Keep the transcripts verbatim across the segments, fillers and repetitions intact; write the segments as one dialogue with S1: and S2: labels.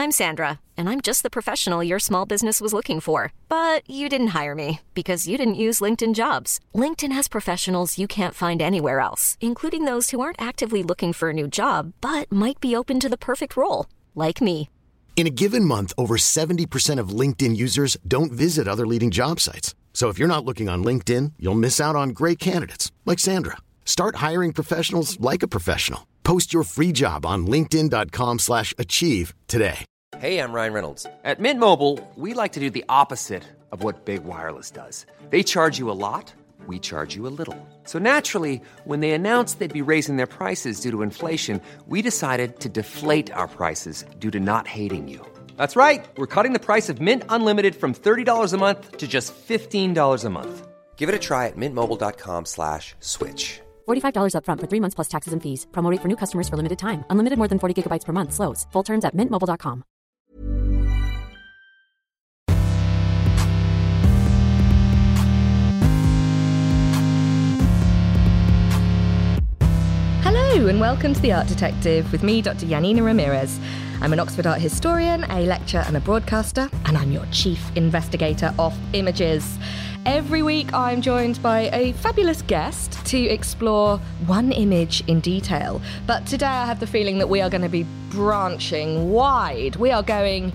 S1: I'm Sandra, and I'm just the professional your small business was looking for. But you didn't hire me because you didn't use LinkedIn Jobs. LinkedIn has professionals you can't find anywhere else, including those who aren't actively looking for a new job, but might be open to the perfect role, like me.
S2: In a given month, over seventy percent of LinkedIn users don't visit other leading job sites. So if you're not looking on LinkedIn, you'll miss out on great candidates like Sandra. Start hiring professionals like a professional. Post your free job on linkedin dot com slash achieve today.
S3: Hey, I'm Ryan Reynolds. At Mint Mobile, we like to do the opposite of what Big Wireless does. They charge you a lot, we charge you a little. So naturally, when they announced they'd be raising their prices due to inflation, we decided to deflate our prices due to not hating you. That's right. We're cutting the price of Mint Unlimited from thirty dollars a month to just fifteen dollars a month. Give it a try at mintmobile.com slash switch.
S4: forty-five dollars up front for three months plus taxes and fees. Promo rate for new customers for limited time. Unlimited more than forty gigabytes per month. Slows full terms at mint mobile dot com.
S5: Hello and welcome to The Art Detective with me, Doctor Janina Ramirez. I'm an Oxford art historian, a lecturer and a broadcaster, and I'm your chief investigator of images. Every week I'm joined by a fabulous guest to explore one image in detail. But today I have the feeling that we are going to be branching wide. We are going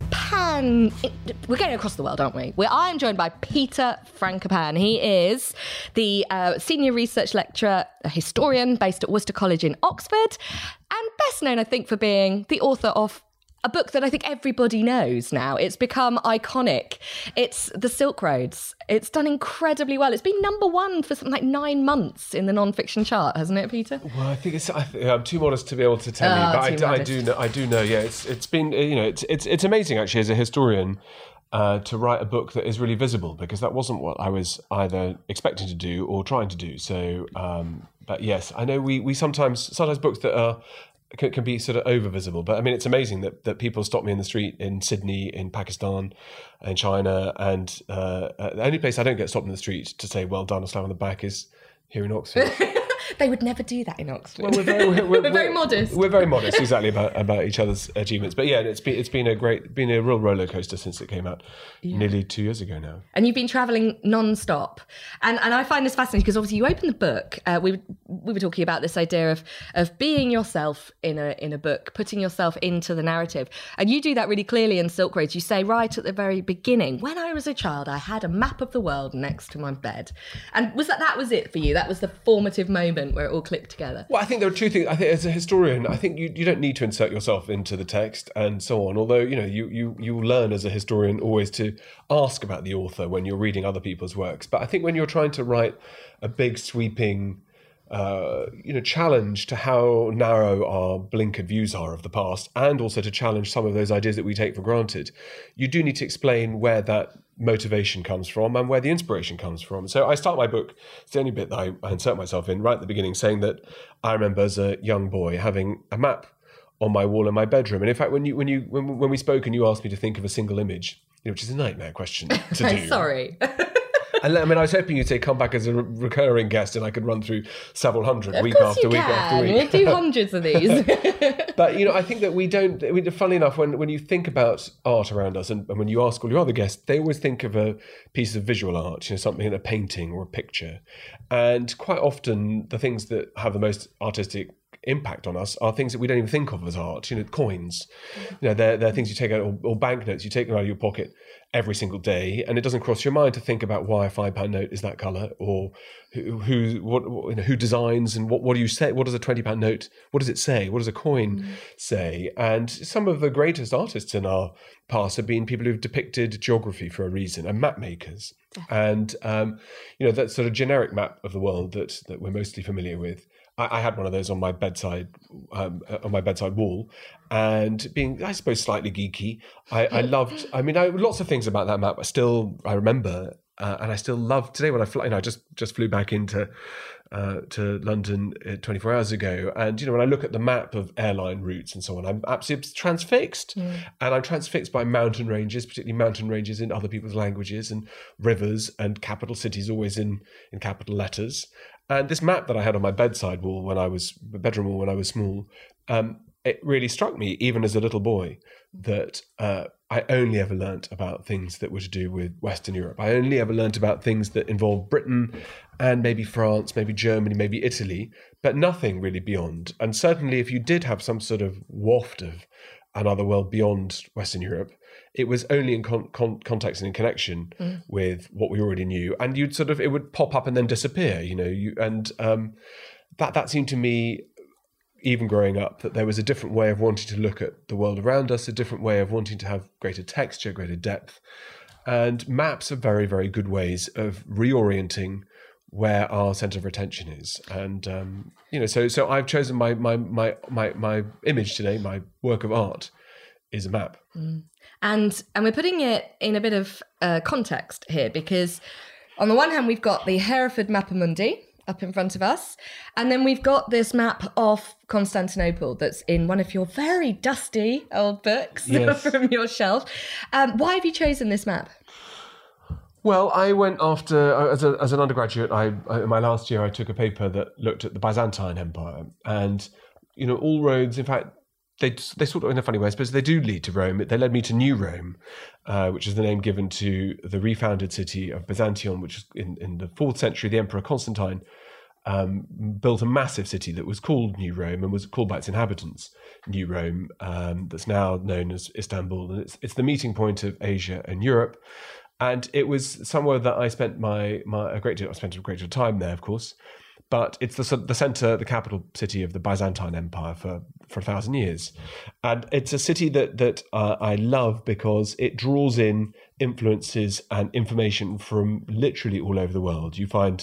S5: pan... We're going across the world, aren't we? we I am joined by Peter Frankopan. He is the uh, senior research lecturer, a historian based at Worcester College in Oxford, and best known, I think, for being the author of a book that I think everybody knows now. It's become iconic. It's The Silk Roads. It's done incredibly well. It's been number one for something like nine months in the non-fiction chart, hasn't it, Peter?
S6: Well, I think it's. I th- I'm too modest to be able to tell
S5: Oh,
S6: you, but I,
S5: too
S6: d- I
S5: modest.
S6: do know. I do know. Yeah, it's it's been. You know, it's it's it's amazing actually as a historian uh, to write a book that is really visible, because that wasn't what I was either expecting to do or trying to do. So, um, but yes, I know we we sometimes sometimes books that are. Can, can be sort of over visible, but I mean, it's amazing that, that people stop me in the street in Sydney, in Pakistan, in China, and uh, uh, the only place I don't get stopped in the street to say well done or slap on the back is here in Oxford.
S5: They would never do that in Oxford.
S6: Well, we're very, we're, we're,
S5: We're very modest.
S6: We're very modest, exactly, about, about each other's achievements. But yeah, it's been it's been a great, been a real roller coaster since it came out
S5: Yeah.
S6: nearly two years ago now.
S5: And you've been travelling non-stop. And and I find this fascinating because obviously you open the book, uh, we, we were talking about this idea of of being yourself in a in a book, putting yourself into the narrative. And you do that really clearly in Silk Roads. You say right at the very beginning, when I was a child, I had a map of the world next to my bed. And was that, that was it for you? That was the formative moment where it all clicked together?
S6: Well, I think there are two things. I think as a historian, I think you, you don't need to insert yourself into the text and so on. Although, you know, you, you, you learn as a historian always to ask about the author when you're reading other people's works. But I think when you're trying to write a big sweeping, uh, you know, challenge to how narrow our blinkered views are of the past, and also to challenge some of those ideas that we take for granted, you do need to explain where that motivation comes from and where the inspiration comes from. So I start my book, it's the only bit that I, I insert myself in right at the beginning, saying that I remember as a young boy having a map on my wall in my bedroom. And in fact, when you when you when, when we spoke and you asked me to think of a single image, you know, which is a nightmare question to do.
S5: I'm sorry.
S6: And I mean, I was hoping you'd say come back as a re- recurring guest, and I could run through several hundred
S5: Of
S6: week
S5: course
S6: after
S5: you
S6: week
S5: can.
S6: after week.
S5: We'll do hundreds of these.
S6: But, you know, I think that we don't, I mean, funnily enough, when, when you think about art around us, and, and when you ask all your other guests, they always think of a piece of visual art, you know, something in a painting or a picture. And quite often the things that have the most artistic impact on us are things that we don't even think of as art. You know, coins, you know, they're, they're things you take out, or, or banknotes, you take them out of your pocket every single day, and it doesn't cross your mind to think about why a five pound note is that colour, or who, who what you know, who designs, and what, what do you say, what does a twenty pound note, what does it say, what does a coin mm. say? And some of the greatest artists in our past have been people who've depicted geography for a reason, and map makers. And um, you know, that sort of generic map of the world that that we're mostly familiar with. I had one of those on my bedside, um, on my bedside wall, and being, I suppose, slightly geeky, I, I loved. I mean, I, lots of things about that map. I still, I remember, uh, and I still love today when I fly. You know, I just just flew back into uh, to London twenty-four hours ago, and you know, when I look at the map of airline routes and so on, I'm absolutely transfixed, mm. and I'm transfixed by mountain ranges, particularly mountain ranges in other people's languages, and rivers and capital cities, always in in capital letters. And this map that I had on my bedside wall when I was bedroom wall when I was small, um, it really struck me, even as a little boy, that uh, I only ever learnt about things that were to do with Western Europe. I only ever learnt about things that involved Britain and maybe France, maybe Germany, maybe Italy, but nothing really beyond. And certainly if you did have some sort of waft of another world beyond Western Europe, it was only in con- con- context and in connection mm. with what we already knew. And you'd sort of, it would pop up and then disappear, you know, you, and um, that, that seemed to me, even growing up, that there was a different way of wanting to look at the world around us, a different way of wanting to have greater texture, greater depth. And maps are very, very good ways of reorienting where our centre of attention is. And, um, you know, so so I've chosen my, my, my, my, my image today, my work of art, is a map.
S5: Mm. And, and we're putting it in a bit of uh, context here, because on the one hand, we've got the Hereford Mappa Mundi up in front of us. And then we've got this map of Constantinople that's in one of your very dusty old books yes. from your shelf. Um, why have you chosen this map?
S6: Well, I went after, as, a, as an undergraduate, I, I, in my last year, I took a paper that looked at the Byzantine Empire. And, you know, all roads, in fact, they they sort of, in a funny way, I suppose, they do lead to Rome. They led me to New Rome, uh, which is the name given to the refounded city of Byzantium, which is in, in the fourth century, the Emperor Constantine um, built a massive city that was called New Rome and was called by its inhabitants New Rome, um, that's now known as Istanbul. And it's, it's the meeting point of Asia and Europe. And it was somewhere that I spent my, my a great deal, I spent a great deal of time there, of course. But it's the the center, the capital city of the Byzantine Empire for, for a thousand years. And it's a city that that uh, I love because it draws in influences and information from literally all over the world. You find,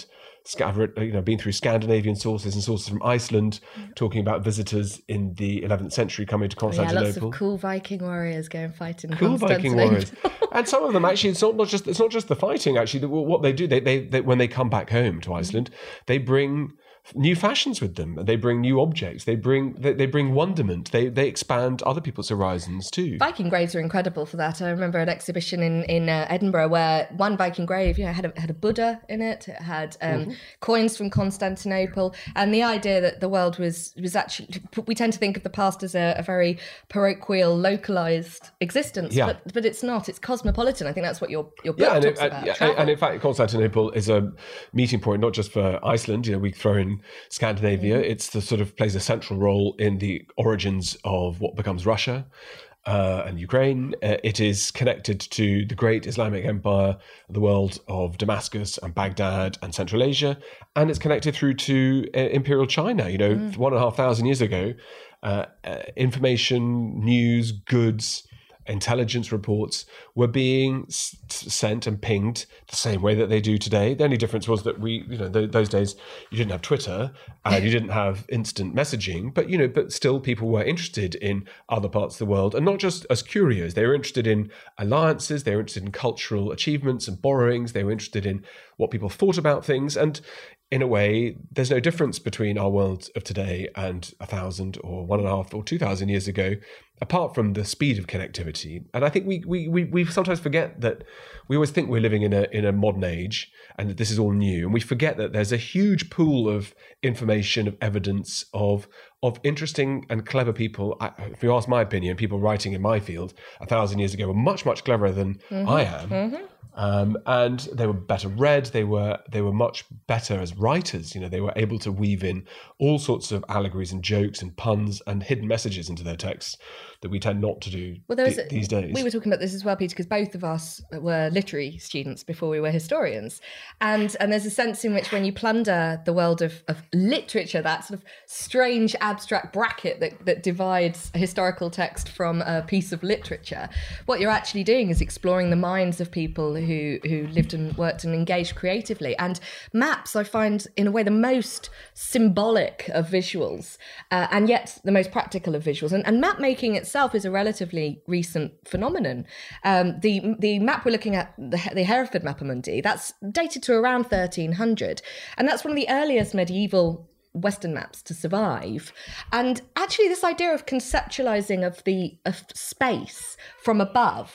S6: you know, been through Scandinavian sources and sources from Iceland, talking about visitors in the eleventh century coming to Constantinople.
S5: Yeah, lots of cool Viking warriors going fighting.
S6: Cool Viking warriors, and some of them actually, it's not, not just it's not just the fighting. Actually, what they do, they, they they when they come back home to Iceland, they bring new fashions with them. They bring new objects. They bring they, they bring wonderment. They they expand other people's horizons too.
S5: Viking graves are incredible for that. I remember an exhibition in in uh, Edinburgh where one Viking grave, you know, had a had a Buddha in it. It had um, mm-hmm. coins from Constantinople, and the idea that the world was was actually, we tend to think of the past as a, a very parochial, localized existence, yeah. but but it's not. It's cosmopolitan. I think that's what your your book
S6: yeah, and
S5: talks
S6: it,
S5: about.
S6: And, and in fact, Constantinople is a meeting point not just for Iceland. You know, we throw in Scandinavia. Mm-hmm. It's the sort of plays a central role in the origins of what becomes Russia uh, and Ukraine. Uh, it is connected to the great Islamic empire, the world of Damascus and Baghdad and Central Asia, and it's connected through to uh, Imperial China. You know, mm. one and a half thousand years ago, uh, uh, information, news, goods, intelligence reports were being s- sent and pinged the same way that they do today. The only difference was that we, you know, th- those days you didn't have Twitter and you didn't have instant messaging, but, you know, but still people were interested in other parts of the world, and not just as curios. They were interested in alliances. They were interested in cultural achievements and borrowings. They were interested in what people thought about things. And in a way, there's no difference between our world of today and a thousand or one and a half or two thousand years ago, apart from the speed of connectivity. And I think we we we, we sometimes forget that. We always think we're living in a in a modern age and that this is all new, and we forget that there's a huge pool of information, of evidence, of of interesting and clever people. I, if you ask my opinion, people writing in my field a thousand years ago were much much cleverer than mm-hmm. I am. Mm-hmm. Um, and they were better read. They were they were much better as writers. You know, they were able to weave in all sorts of allegories and jokes and puns and hidden messages into their texts that we tend not to do well, th- a, these days.
S5: We were talking about this as well, Peter, because both of us were literary students before we were historians, and and there's a sense in which when you plunder the world of, of literature, that sort of strange abstract bracket that, that divides a historical text from a piece of literature, what you're actually doing is exploring the minds of people who who lived and worked and engaged creatively. And maps, I find, in a way, the most symbolic of visuals, uh, and yet the most practical of visuals. And, and map making itself is a relatively recent phenomenon. Um, the the map we're looking at, the, the Hereford Mappa Mundi, that's dated to around thirteen hundred, and that's one of the earliest medieval Western maps to survive. And actually, this idea of conceptualizing of the of space from above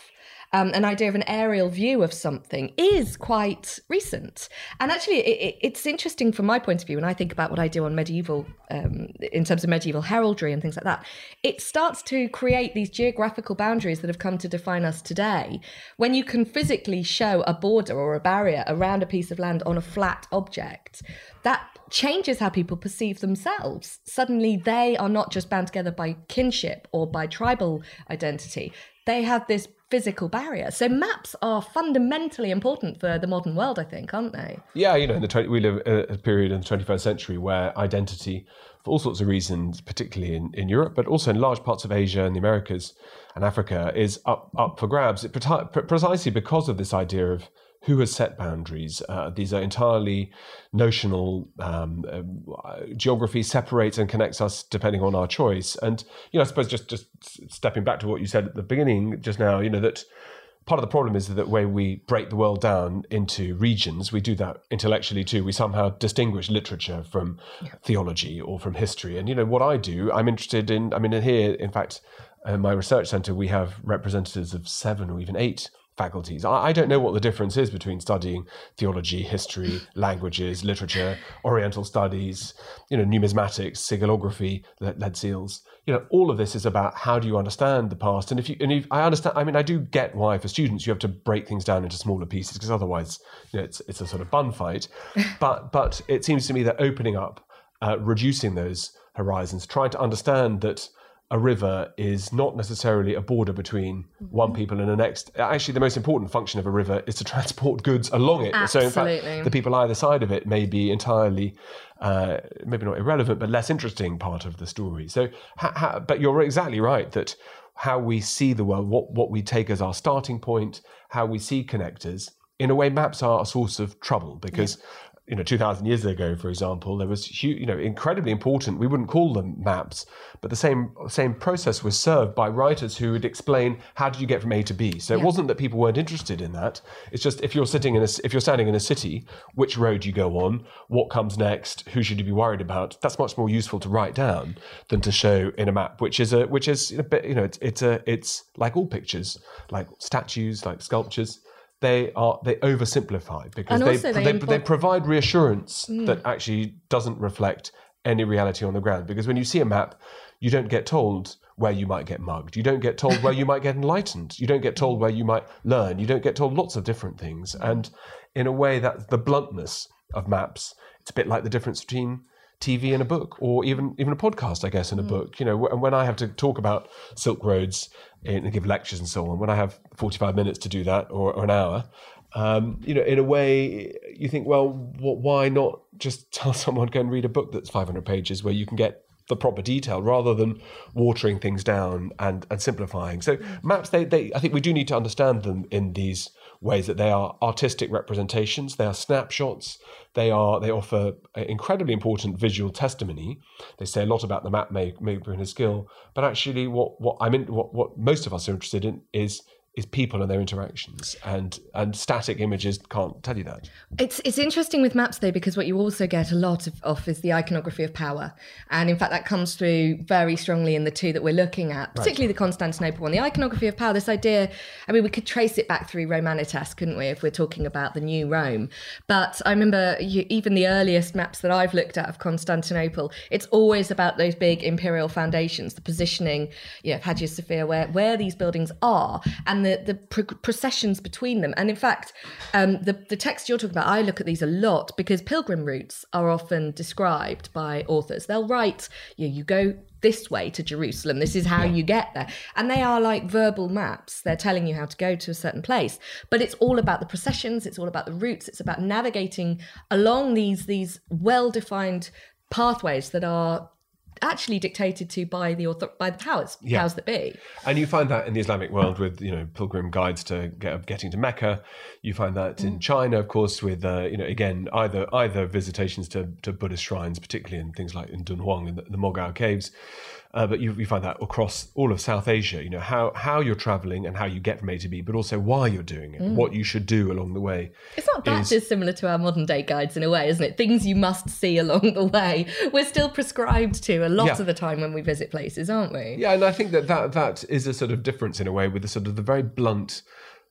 S5: um, an idea of an aerial view of something is quite recent. And actually, it, it, it's interesting from my point of view, when I think about what I do on medieval, um, in terms of medieval heraldry and things like that, it starts to create these geographical boundaries that have come to define us today. When you can physically show a border or a barrier around a piece of land on a flat object, that changes how people perceive themselves. Suddenly, they are not just bound together by kinship or by tribal identity. They have this physical barrier. So maps are fundamentally important for the modern world, I think, aren't they?
S6: Yeah, you know, in the twenty we live a period in the twenty-first century where identity, for all sorts of reasons, particularly in, in Europe, but also in large parts of Asia and the Americas and Africa, is up up for grabs. It, precisely because of this idea of who has set boundaries. Uh, these are entirely notional. Um, uh, geography separates and connects us depending on our choice. And, you know, I suppose just, just stepping back to what you said at the beginning just now, you know, that part of the problem is that when we break the world down into regions, we do that intellectually too. We somehow distinguish literature from yeah. theology or from history. And, you know, what I do, I'm interested in, I mean, here, in fact, in my research centre, we have representatives of seven or even eight faculties. I don't know what the difference is between studying theology, history, languages, literature, Oriental studies, you know, numismatics, sigillography, lead seals. You know, all of this is about how do you understand the past. And if you, and if I understand, I mean, I do get why for students you have to break things down into smaller pieces because otherwise, you know, it's it's a sort of bun fight. But but it seems to me that opening up, uh, reducing those horizons, trying to understand that a river is not necessarily a border between one people and the next. Actually, the most important function of a river is to transport goods along it.
S5: Absolutely.
S6: So in fact, the people either side of it may be entirely, uh, maybe not irrelevant, but less interesting part of the story. So, ha- ha- but you're exactly right that how we see the world, what, what we take as our starting point, how we see connectors, in a way, maps are a source of trouble because yeah. You know, two thousand years ago, for example, there was, huge, you know, incredibly important. We wouldn't call them maps, but the same same process was served by writers who would explain how did you get from A to B. So yeah. It wasn't that people weren't interested in that. It's just if you're sitting in a, if you're standing in a city, which road you go on, what comes next, who should you be worried about? That's much more useful to write down than to show in a map, which is a which is a bit, you know, it's it's a it's like all pictures, like statues, like sculptures. They are they oversimplify because they they, they, import- they provide reassurance mm. that actually doesn't reflect any reality on the ground. Because when you see a map, you don't get told where you might get mugged. You don't get told where you might get enlightened. You don't get told where you might learn. You don't get told lots of different things. And in a way, that's the bluntness of maps. It's a bit like the difference between T V and a book, or even even a podcast, I guess, in a mm. book. You know, and when I have to talk about Silk Roads and give lectures and so on, when I have forty-five minutes to do that, or, or an hour, um, you know, in a way, you think, well, what, why not just tell someone go and read a book that's five hundred pages where you can get the proper detail rather than watering things down and, and simplifying. So maps, they, they, I think we do need to understand them in these ways that they are artistic representations, they are snapshots, they are they offer incredibly important visual testimony. They say a lot about the map maker and his skill, but actually what what I mean what, what most of us are interested in is is people and their interactions, and and static images can't tell you that.
S5: It's it's interesting with maps though, because what you also get a lot of, of is the iconography of power, and in fact that comes through very strongly in the two that we're looking at, particularly right. the Constantinople one. The iconography of power, this idea, I mean, we could trace it back through Romanitas, couldn't we, if we're talking about the new Rome? But I remember you, even the earliest maps that I've looked at of Constantinople, it's always about those big imperial foundations, the positioning, you know, Hagia Sophia, where where these buildings are, and the, the pro- processions between them. And in fact, um, the, the text you're talking about, I look at these a lot because pilgrim routes are often described by authors. They'll write, you know, you go this way to Jerusalem, this is how yeah. you get there. And they are like verbal maps. They're telling you how to go to a certain place. But it's all about the processions, it's all about the routes, it's about navigating along these, these well-defined pathways that are actually dictated to by the author, by the powers, yeah. powers that be.
S6: And you find that in the Islamic world with, you know, pilgrim guides to get, getting to Mecca. You find that mm. in China, of course, with, uh, you know, again, either either visitations to, to Buddhist shrines, particularly in things like in Dunhuang and the, the Mogao caves. Uh, but you, you find that across all of South Asia, you know, how, how you're traveling and how you get from A to B, but also why you're doing it, mm. what you should do along the way.
S5: It's not that is... dissimilar to our modern day guides in a way, isn't it? Things you must see along the way. We're still prescribed to a lot yeah. of the time when we visit places, aren't we?
S6: Yeah, and I think that, that that is a sort of difference in a way with the sort of the very blunt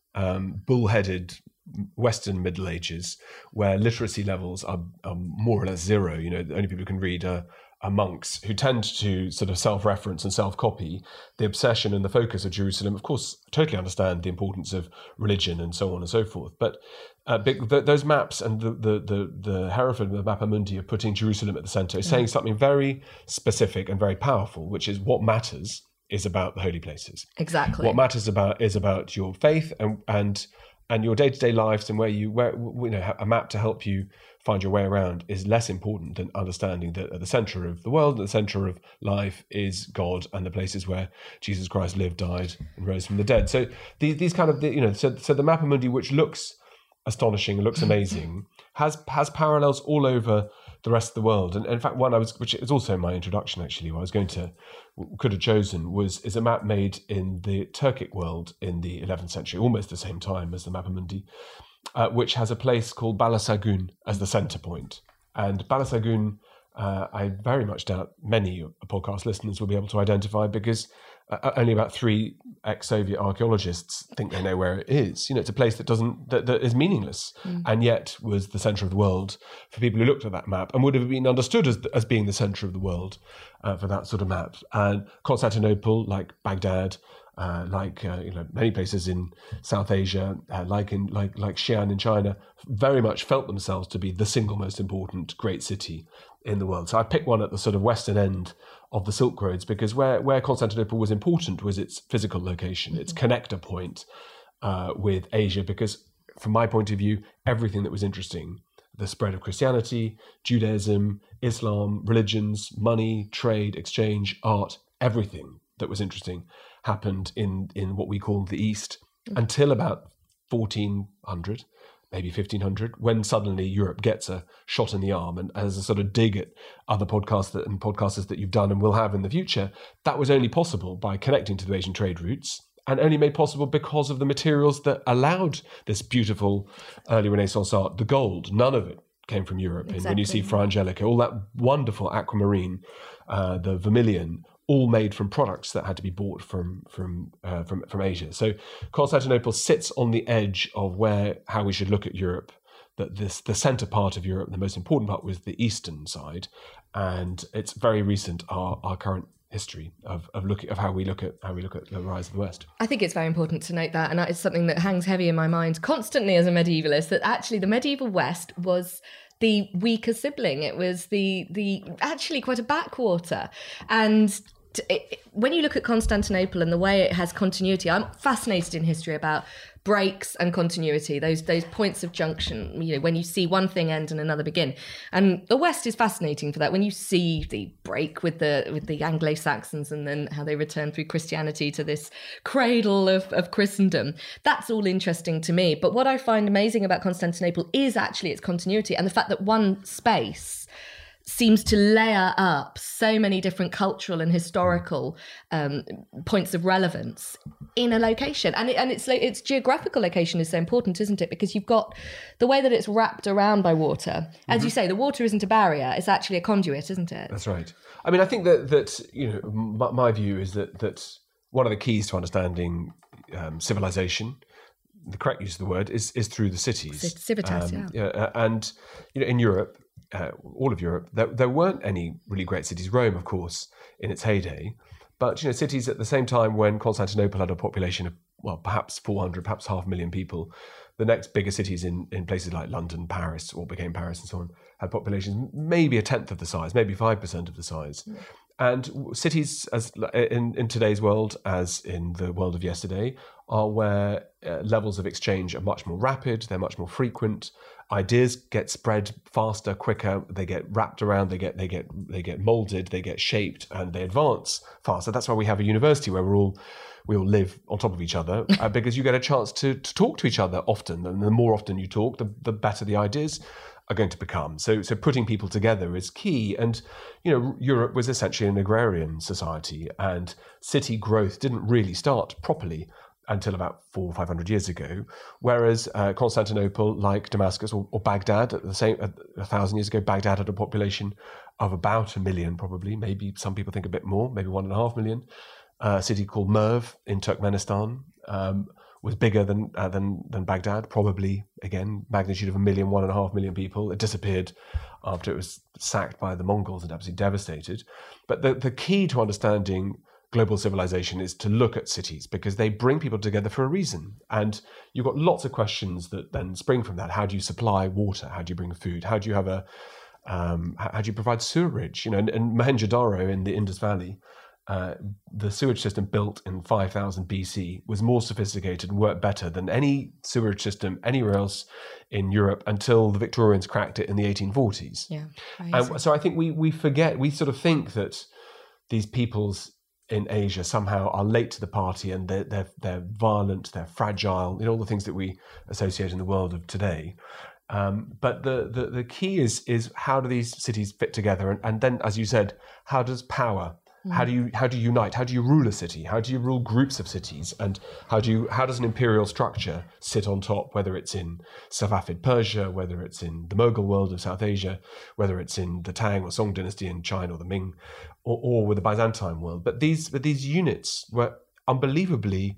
S6: um, bullheaded Western Middle Ages, where literacy levels are, are more or less zero. You know, the only people who can read are, are monks, who tend to sort of self-reference and self-copy. The obsession and the focus of Jerusalem, of course, totally understand the importance of religion and so on and so forth. But uh, big, th- those maps and the the the, the Hereford, the Mappa Mundi of putting Jerusalem at the centre is saying something very specific and very powerful, which is what matters is about the holy places.
S5: Exactly.
S6: What matters about is about your faith and and and your day-to-day lives, and where you where you know a map to help you find your way around is less important than understanding that at the centre of the world, at the centre of life, is God and the places where Jesus Christ lived, died, and rose from the dead. So these these kind of you know so so the Mappa Mundi, which looks astonishing and looks amazing, has has parallels all over the rest of the world. And, and in fact, one I was, which is also in my introduction actually, what I was going to could have chosen was is a map made in the Turkic world in the eleventh century, almost the same time as the Mappa Mundi, uh, which has a place called Balasagun as the centre point. And Balasagun, uh, I very much doubt many podcast listeners will be able to identify, because uh, only about three ex-Soviet archaeologists think they know where it is. You know, it's a place that doesn't that, that is meaningless, mm. and yet was the centre of the world for people who looked at that map and would have been understood as as being the centre of the world uh, for that sort of map. And Constantinople, like Baghdad, uh, like uh, you know many places in South Asia, uh, like in like like Xi'an in China, very much felt themselves to be the single most important great city in the world. So I picked one at the sort of western end of the Silk Roads, because where, where Constantinople was important was its physical location, its connector point uh, with Asia, because from my point of view, everything that was interesting, the spread of Christianity, Judaism, Islam, religions, money, trade, exchange, art, everything that was interesting happened in, in what we call the East until about fourteen hundred. Maybe fifteen hundred, when suddenly Europe gets a shot in the arm. And as a sort of dig at other podcasts that, and podcasters that you've done and will have in the future, that was only possible by connecting to the Asian trade routes, and only made possible because of the materials that allowed this beautiful early Renaissance art, the gold. None of it came from Europe. Exactly. And when you see Fra Angelica, all that wonderful aquamarine, uh, the vermilion, all made from products that had to be bought from from uh, from from Asia. So Constantinople sits on the edge of where how we should look at Europe. That this the centre part of Europe, the most important part, was the eastern side, and it's very recent our our current history of of looking of how we look at how we look at the rise of the West.
S5: I think it's very important to note that, and it's something that hangs heavy in my mind constantly as a medievalist, that actually the medieval West was the weaker sibling. It was the the actually quite a backwater. And It, when you look at Constantinople and the way it has continuity, I'm fascinated in history about breaks and continuity, those those points of junction, you know, when you see one thing end and another begin. And the West is fascinating for that. When you see the break with the with the Anglo-Saxons and then how they return through Christianity to this cradle of, of Christendom, that's all interesting to me. But what I find amazing about Constantinople is actually its continuity and the fact that one space seems to layer up so many different cultural and historical um, points of relevance in a location. And, it, and it's like its geographical location is so important, isn't it? Because you've got the way that it's wrapped around by water. As mm-hmm. you say, the water isn't a barrier, it's actually a conduit, isn't it?
S6: That's right. I mean, I think that, that you know, my, my view is that, that one of the keys to understanding um, civilization, the correct use of the word, is is through the cities.
S5: Civitas,
S6: um,
S5: yeah.
S6: yeah. And, you know, in Europe, Uh, all of Europe, there, there weren't any really great cities. Rome, of course, in its heyday, but you know, cities at the same time when Constantinople had a population of well, perhaps four hundred, perhaps half a million people. The next bigger cities in, in places like London, Paris, or became Paris, and so on, had populations maybe a tenth of the size, maybe five percent of the size. Mm. And cities, as in, in today's world, as in the world of yesterday, are where uh, levels of exchange are much more rapid. They're much more frequent. Ideas get spread faster, quicker. They get wrapped around. They get they get they get molded. They get shaped, and they advance faster. That's why we have a university where we're all we all live on top of each other uh, because you get a chance to to talk to each other often. And the more often you talk, the the better the ideas are going to become. So so putting people together is key. And you know, Europe was essentially an agrarian society, and city growth didn't really start properly until about four or five hundred years ago, whereas uh, Constantinople, like Damascus or, or Baghdad, at the same a, a thousand years ago, Baghdad had a population of about a million, probably. Maybe some people think a bit more, maybe one and a half million. Uh, a city called Merv in Turkmenistan, um, was bigger than uh, than than Baghdad, probably again magnitude of a million, one and a half million people. It disappeared after it was sacked by the Mongols and absolutely devastated. But the the key to understanding global civilization is to look at cities, because they bring people together for a reason. And you've got lots of questions that then spring from that. How do you supply water? How do you bring food? How do you have a um, how do you provide sewerage? You know, in, in Mohenjo-Daro in the Indus Valley, uh, the sewage system built in five thousand B C was more sophisticated and worked better than any sewage system anywhere else in Europe until the Victorians cracked it in the eighteen forties.
S5: Yeah,
S6: and so I think we we forget, we sort of think that these peoples in Asia somehow are late to the party, and they're, they're, they're violent, they're fragile, you know, all the things that we associate in the world of today. Um, but the, the, the key is is how do these cities fit together? And, and then, as you said, how does power, mm. how do you how do you unite? How do you rule a city? How do you rule groups of cities? And how do you how does an imperial structure sit on top, whether it's in Safavid Persia, whether it's in the Mughal world of South Asia, whether it's in the Tang or Song dynasty in China or the Ming, or, or with the Byzantine world? But these but these units were unbelievably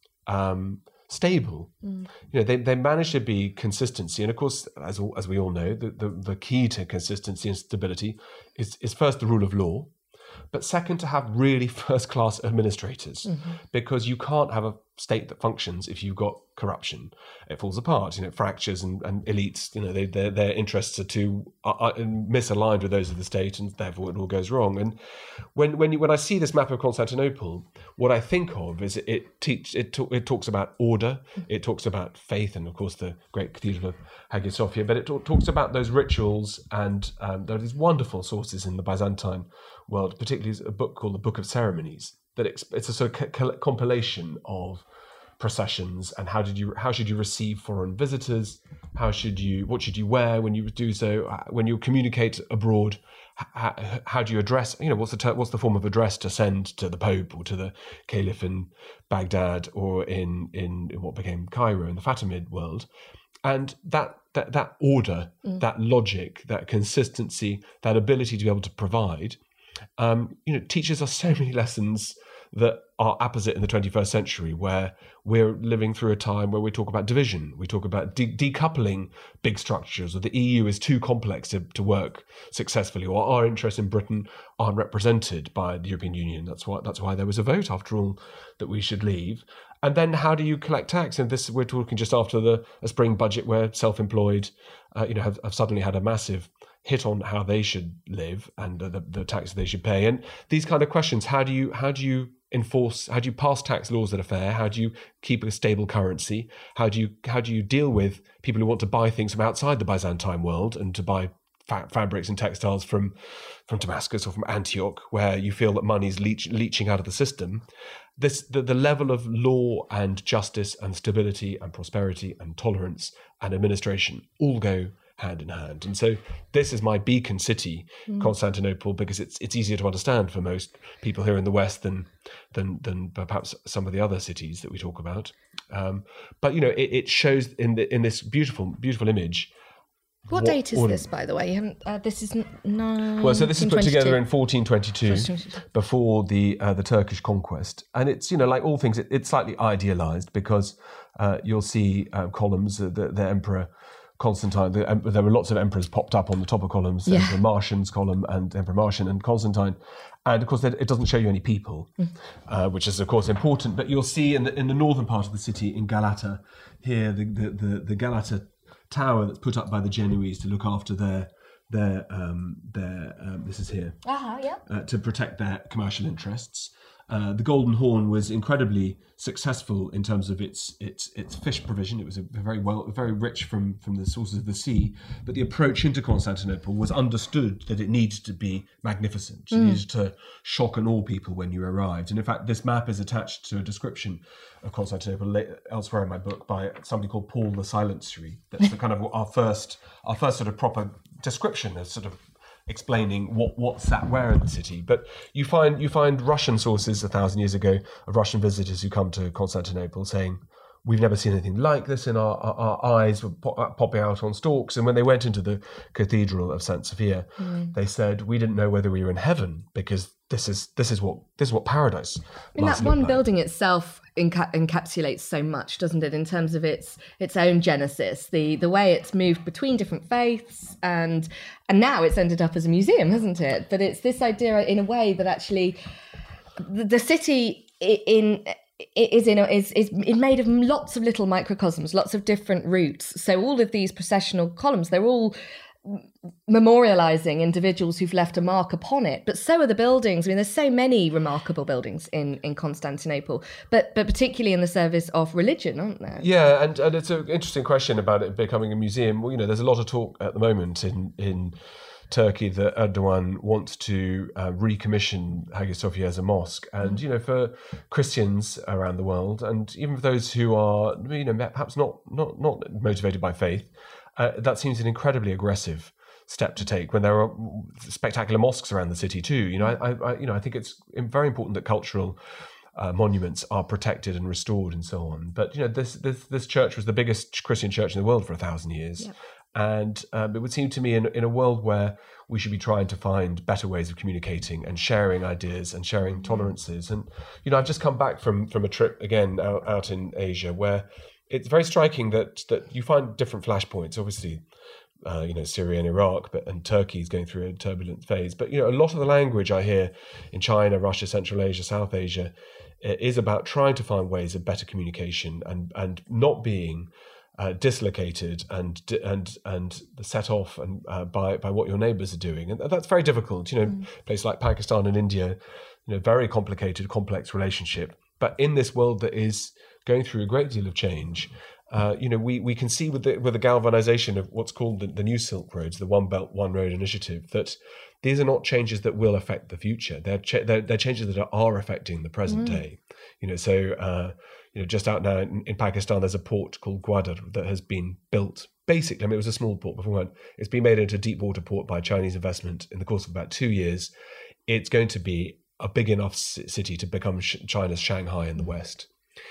S6: um, stable. Mm. You know, they, they managed to be consistency. And of course, as as we all know, the, the, the key to consistency and stability is, is first the rule of law, but second to have really first-class administrators, mm-hmm. because you can't have a state that functions if you've got corruption. It falls apart, you know, it fractures, and, and elites, you know, they, their their interests are too uh, misaligned with those of the state, and therefore it all goes wrong. And when when you, when I see this map of Constantinople, what I think of is it, it teach it to, it talks about order, it talks about faith, and of course the great Cathedral of Hagia Sophia. But it talk, talks about those rituals, and um, there are these wonderful sources in the Byzantine world, particularly a book called the Book of Ceremonies. That it's a sort of co- compilation of processions, and how did you how should you receive foreign visitors, how should you what should you wear when you do so, when you communicate abroad, how, how do you address, you know, what's the ter- what's the form of address to send to the Pope or to the Caliph in Baghdad or in in what became Cairo in the Fatimid world. And that that that order, mm. that logic, that consistency, that ability to be able to provide, um, you know, teaches us so many lessons that are opposite in the twenty-first century, where we're living through a time where we talk about division, we talk about de- decoupling big structures, or the E U is too complex to, to work successfully, or our interests in Britain aren't represented by the European Union. That's why that's why there was a vote, after all, that we should leave. And then how do you collect tax? And this, we're talking just after the a spring budget where self-employed, uh, you know, have, have suddenly had a massive hit on how they should live and the, the taxes they should pay. And these kind of questions: how do you how do you enforce, how do you pass tax laws that are fair? How do you keep a stable currency? How do you how do you deal with people who want to buy things from outside the Byzantine world and to buy fa- fabrics and textiles from from Damascus or from Antioch, where you feel that money's leach, leaching out of the system? This the, the level of law and justice and stability and prosperity and tolerance and administration all go hand in hand. And so this is my beacon city, mm. Constantinople, because it's it's easier to understand for most people here in the West than than than perhaps some of the other cities that we talk about. Um, but you know, it, it shows in the in this beautiful beautiful image.
S5: What, what date is this, by the way? You haven't, uh, this is nine.
S6: Well, so this is put together in fourteen twenty-two, before the uh, the Turkish conquest, and it's, you know, like all things, it, it's slightly idealized, because uh, you'll see uh, columns, uh, the, the emperor Constantine, the, um, there were lots of emperors popped up on the top of columns, yeah. Emperor Marcian's column and Emperor Marcian and Constantine. And of course, it doesn't show you any people, mm. uh, which is of course important. But you'll see in the in the northern part of the city, in Galata, here, the the, the, the Galata tower that's put up by the Genoese to look after their, their, um, their um, this is here,
S5: uh-huh, yeah.
S6: uh, to protect their commercial interests. Uh, the Golden Horn was incredibly successful in terms of its its its fish provision. It was a very well, very rich from, from the sources of the sea. But the approach into Constantinople was understood that it needed to be magnificent. It mm. needed to shock and awe people when you arrived. And in fact, this map is attached to a description of Constantinople elsewhere in my book by somebody called Paul the Silencary. That's the kind of our first our first sort of proper description of sort of explaining what, what sat where in the city. But you find you find Russian sources a thousand years ago of Russian visitors who come to Constantinople saying, we've never seen anything like this, and our, our, our eyes were pop, popping out on stalks. And when they went into the Cathedral of Saint Sophia, mm. they said, we didn't know whether we were in heaven, because this is this is what this is what paradise.
S5: And that one like. building itself enca- encapsulates so much, doesn't it, in terms of its its own genesis, the the way it's moved between different faiths, and and now it's ended up as a museum, hasn't it? But it's this idea, in a way, that actually the, the city in. is in a, is is made of lots of little microcosms, lots of different routes. So all of these processional columns, they're all memorializing individuals who've left a mark upon it. But so are the buildings. I mean, there's so many remarkable buildings in, in Constantinople, but but particularly in the service of religion, aren't there?
S6: Yeah, and, and it's an interesting question about it becoming a museum. Well, you know, there's a lot of talk at the moment in in Turkey that Erdogan wants to uh, recommission Hagia Sophia as a mosque. And, you know, for Christians around the world, and even for those who are, you know, perhaps not not, not motivated by faith, uh, that seems an incredibly aggressive step to take when there are spectacular mosques around the city too. You know, I, I you know, I think it's very important that cultural Uh, monuments are protected and restored and so on. But, you know, this this this church was the biggest Christian church in the world for a thousand years. Yep. And um, it would seem to me in, in a world where we should be trying to find better ways of communicating and sharing ideas and sharing tolerances. And, you know, I've just come back from from a trip again out, out in Asia, where it's very striking that that you find different flashpoints. Obviously, Uh, you know, Syria and Iraq, but and Turkey is going through a turbulent phase. But, you know, a lot of the language I hear in China, Russia, Central Asia, South Asia is about trying to find ways of better communication and and not being uh, dislocated and and and set off and uh, by by what your neighbours are doing, and that's very difficult. You know, mm. places like Pakistan and India, you know, very complicated, complex relationship. But in this world that is going through a great deal of change, Uh, you know, we, we can see with the with the galvanization of what's called the, the new Silk Roads, the One Belt, One Road initiative, that these are not changes that will affect the future. They're cha- they're, they're changes that are, are affecting the present mm. day. You know, so uh, you know, just out now in, in Pakistan, there's a port called Gwadar that has been built. Basically, I mean, it was a small port beforehand. It's been made into a deep water port by Chinese investment in the course of about two years. It's going to be a big enough city to become China's Shanghai in the West,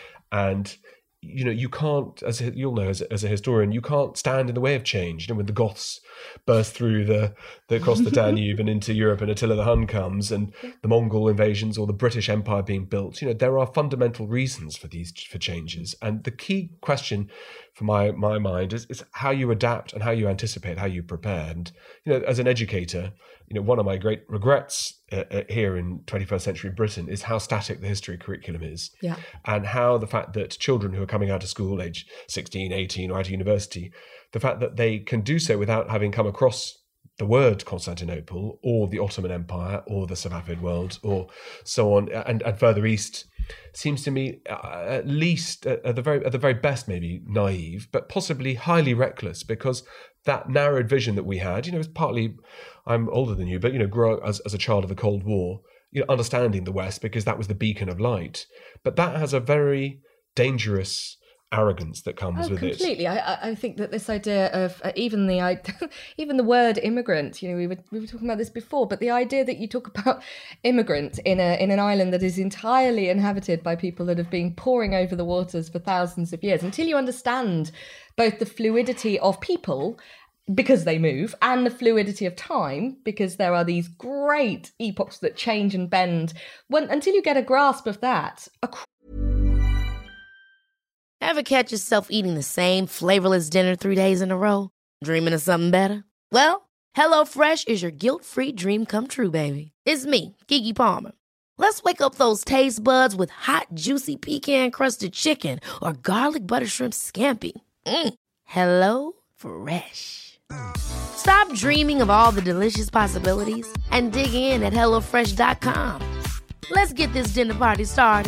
S6: and you know, you can't, as you'll know as, as a historian, you can't stand in the way of change. You know, when the Goths burst through the, the across the Danube and into Europe, and Attila the Hun comes, and the Mongol invasions, or the British Empire being built, you know, there are fundamental reasons for these for changes. And the key question for my my mind is, is how you adapt and how you anticipate, how you prepare. And, you know, as an educator, you know, one of my great regrets uh, here in twenty-first century Britain is how static the history curriculum is.
S5: Yeah.
S6: And how the fact that children who are coming out of school age sixteen, eighteen, or out of university, the fact that they can do so without having come across the word Constantinople or the Ottoman Empire or the Safavid world or so on, and, and further east, seems to me uh, at least uh, at the very at the very best maybe naive, but possibly highly reckless, because that narrowed vision that we had, you know, is partly, I'm older than you, but, you know, grew up as, as a child of the Cold War, you know, understanding the West because that was the beacon of light. But that has a very dangerous arrogance that comes
S5: oh,
S6: with
S5: completely.
S6: it.
S5: Completely. I, I think that this idea of uh, even the even the word immigrant, you know, we were we were talking about this before, but the idea that you talk about immigrant in a in an island that is entirely inhabited by people that have been poring over the waters for thousands of years, until you understand both the fluidity of people because they move, and the fluidity of time because there are these great epochs that change and bend. When until you get a grasp of that. A
S7: Ever catch yourself eating the same flavorless dinner three days in a row? Dreaming of something better? Well, HelloFresh is your guilt-free dream come true, baby. It's me, Keke Palmer. Let's wake up those taste buds with hot, juicy pecan-crusted chicken or garlic butter shrimp scampi. Mm. Hello Fresh. Stop dreaming of all the delicious possibilities and dig in at hello fresh dot com. Let's get this dinner party started.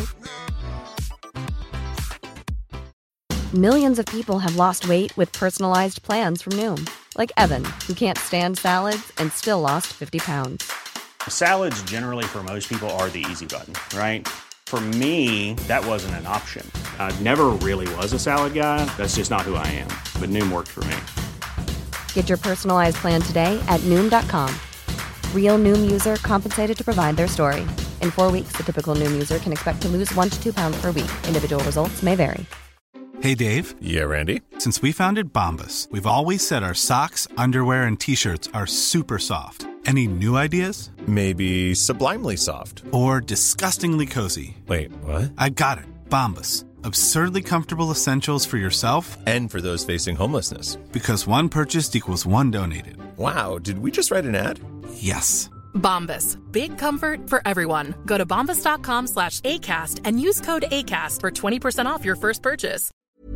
S4: Millions of people have lost weight with personalized plans from Noom. Like Evan, who can't stand salads and still lost fifty pounds.
S8: Salads generally for most people are the easy button, right? For me, that wasn't an option. I never really was a salad guy. That's just not who I am. But Noom worked for me.
S4: Get your personalized plan today at Noom dot com. Real Noom user compensated to provide their story. In four weeks, the typical Noom user can expect to lose one to two pounds per week. Individual results may vary.
S9: Hey, Dave.
S10: Yeah, Randy.
S9: Since we founded Bombas, we've always said our socks, underwear, and T-shirts are super soft. Any new ideas?
S10: Maybe sublimely soft.
S9: Or disgustingly cozy.
S10: Wait, what?
S9: I got it. Bombas. Absurdly comfortable essentials for yourself
S10: and for those facing homelessness.
S9: Because one purchased equals one donated.
S10: Wow, did we just write an ad?
S9: Yes.
S11: Bombas. Big comfort for everyone. Go to bombas.com slash ACAST and use code ACAST for twenty percent off your first purchase.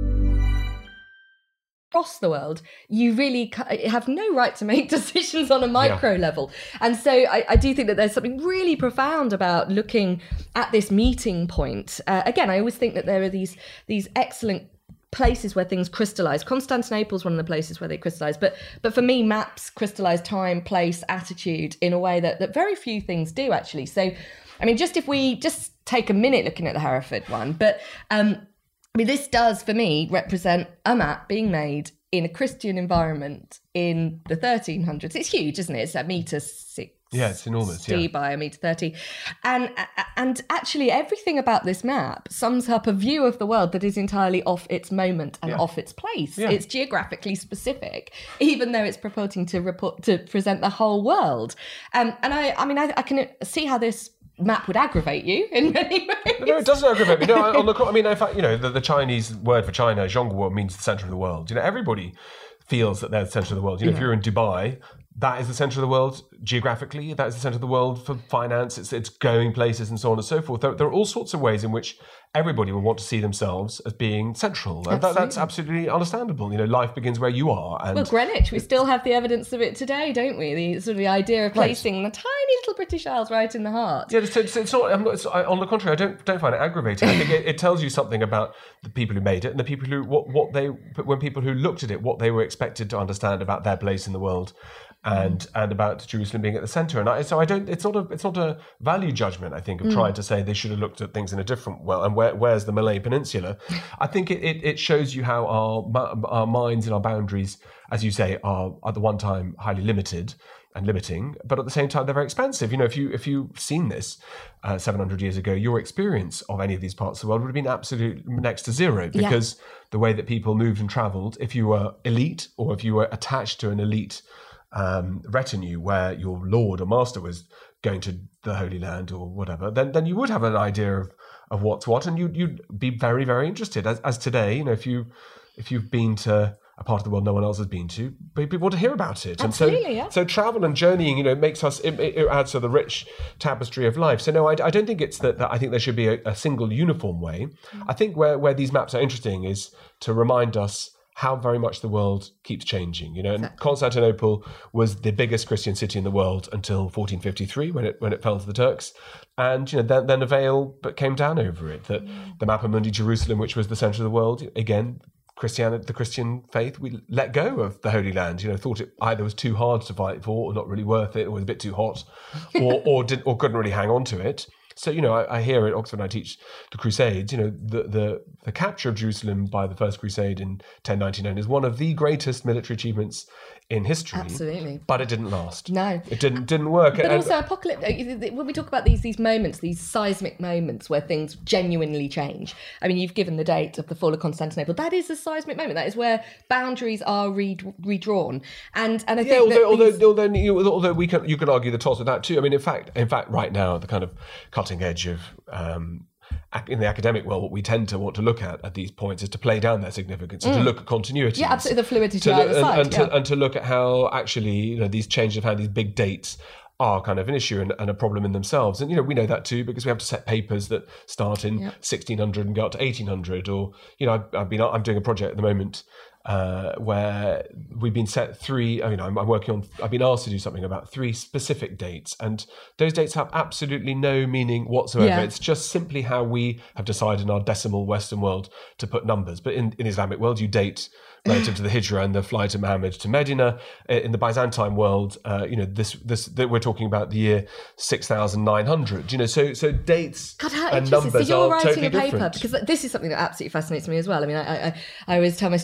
S5: Across the world, you really have no right to make decisions on a micro yeah. level. And so I, I do think that there's something really profound about looking at this meeting point. Uh, again, I always think that there are these these excellent places where things crystallize. Constantinople is one of the places where they crystallize. But but for me, maps crystallize time, place, attitude in a way that, that very few things do, actually. So, I mean, just if we just take a minute looking at the Hereford one, but... um I mean, this does, for me, represent a map being made in a Christian environment in the thirteen hundreds. It's huge, isn't it? It's a metre six.
S6: Yeah, it's enormous. Yeah.
S5: By a metre thirty. And, and actually, everything about this map sums up a view of the world that is entirely off its moment and yeah. off its place. Yeah. It's geographically specific, even though it's purporting to report to present the whole world. Um, and I, I mean, I, I can see how this map would aggravate you in many ways.
S6: No, it doesn't aggravate me. No, on the, I mean, in fact, you know, the, the Chinese word for China, Zhongguo, means the centre of the world. You know, everybody feels that they're the centre of the world. You know, yeah. if you're in Dubai, that is the centre of the world geographically. That is the centre of the world for finance. It's it's going places and so on and so forth. There, there are all sorts of ways in which everybody will want to see themselves as being central. Absolutely. That, that's absolutely understandable. You know, life begins where you are. And
S5: well, Greenwich, we still have the evidence of it today, don't we? The sort of the idea of placing right. the tiny little British Isles right in the heart.
S6: Yeah, it's, it's, it's not. I'm not it's, I, on the contrary, I don't don't find it aggravating. I think it, it tells you something about the people who made it and the people who what what they when people who looked at it, what they were expected to understand about their place in the world. And mm. and about Jerusalem being at the centre, and I, so I don't. It's not a. It's not a value judgment. I think of mm. trying to say they should have looked at things in a different. Well, and where, where's the Malay Peninsula? I think it, it, it shows you how our our minds and our boundaries, as you say, are at the one time highly limited and limiting, but at the same time they're very expensive. You know, if you if you've seen this uh, seven hundred years ago, your experience of any of these parts of the world would have been absolute next to zero because yeah. the way that people moved and travelled, if you were elite or if you were attached to an elite. Um, retinue where your lord or master was going to the Holy Land or whatever, then then you would have an idea of, of what's what, and you'd you'd be very very interested. As as today, you know, if you if you've been to a part of the world no one else has been to, people want to hear about it.
S5: Absolutely,
S6: and so
S5: yeah.
S6: so travel and journeying, you know, makes us it, it adds to the rich tapestry of life. So no, I, I don't think it's that, that I think there should be a, a single uniform way. Mm. I think where where these maps are interesting is to remind us how very much the world keeps changing. You know, and Constantinople was the biggest Christian city in the world until fourteen fifty-three, when it when it fell to the Turks, and you know then, then a veil but came down over it. That mm. the Mappa Mundi Jerusalem, which was the centre of the world, again, Christianity, the Christian faith, we let go of the Holy Land. You know, thought it either was too hard to fight for, or not really worth it, or was a bit too hot, or or did or couldn't really hang on to it. So, you know, I, I hear at Oxford, I teach the Crusades, you know, the, the, the capture of Jerusalem by the First Crusade in ten ninety-nine is one of the greatest military achievements in history.
S5: Absolutely.
S6: But it didn't last.
S5: No.
S6: It didn't didn't work.
S5: But
S6: and,
S5: also apocalypse, when we talk about these these moments, these seismic moments where things genuinely change. I mean, you've given the date of the fall of Constantinople. That is a seismic moment. That is where boundaries are re- redrawn. And and I
S6: yeah,
S5: think
S6: although,
S5: that
S6: although,
S5: these...
S6: although, you, although we can you can argue the toss of that too. I mean, in fact, in fact, right now, the kind of cutting edge of um, in the academic world, what we tend to want to look at at these points is to play down their significance and mm. to look at continuity.
S5: Yeah, absolutely, the fluidity
S6: to
S5: either
S6: look,
S5: side.
S6: And, and,
S5: yeah.
S6: to, and to look at how actually, you know, these changes of how these big dates are kind of an issue and, and a problem in themselves. And, you know, we know that too because we have to set papers that start in yep. sixteen hundred and go up to eighteen hundred. Or, you know, I've, I've been, I'm doing a project at the moment uh, where we've been set three, I mean, I'm, I'm working on, I've been asked to do something about three specific dates. And those dates have absolutely no meaning whatsoever. Yeah. It's just simply how we have decided in our decimal Western world to put numbers. But in, in Islamic world, you date relative to the Hijra and the flight of Muhammad to Medina. In the Byzantine world, uh, you know, this this that we're talking about the year six thousand nine hundred. You know, so so dates
S5: God, how
S6: and numbers
S5: so you're
S6: are
S5: writing
S6: totally
S5: a paper
S6: different.
S5: Because this is something that absolutely fascinates me as well. I mean, I I, I always tell my students about